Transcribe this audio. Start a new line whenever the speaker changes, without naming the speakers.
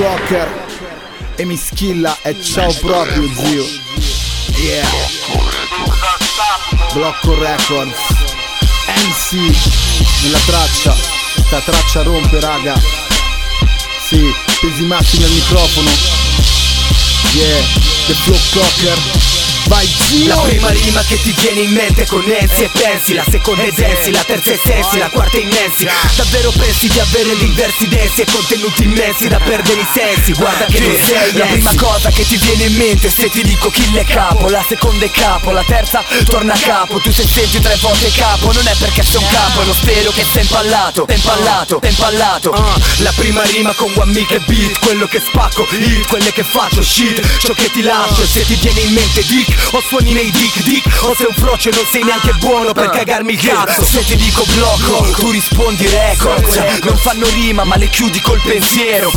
Clocker e mi schilla e ciao proprio zio. Yeah. Blocco Records, MC nella traccia, sta traccia rompe raga. Sì, pesi massimi al microfono. Yeah, The Flow Clocker. Vai zio!
La prima rima che ti viene in mente con Nancy e pensi, la seconda è densi, la terza è sensi, la quarta è immensi. Davvero pensi di avere dei versi densi e contenuti immensi da perdere i sensi? Guarda che non sei la prima cosa che ti viene in mente se ti dico kill è capo, la seconda è capo, la terza torna a capo. Tu se senti 3 volte capo non è perché sei un capo, è lo spero che sei impallato, La prima rima con one mic e beat, quello che spacco, hit, quelle che faccio, shit, ciò che ti lascio. E se ti viene in mente dick, o suoni nei dick, o sei un frocio e non sei neanche buono per cagarmi il cazzo. Se ti dico blocco, tu rispondi records. Non fanno rima ma le chiudi col pensiero.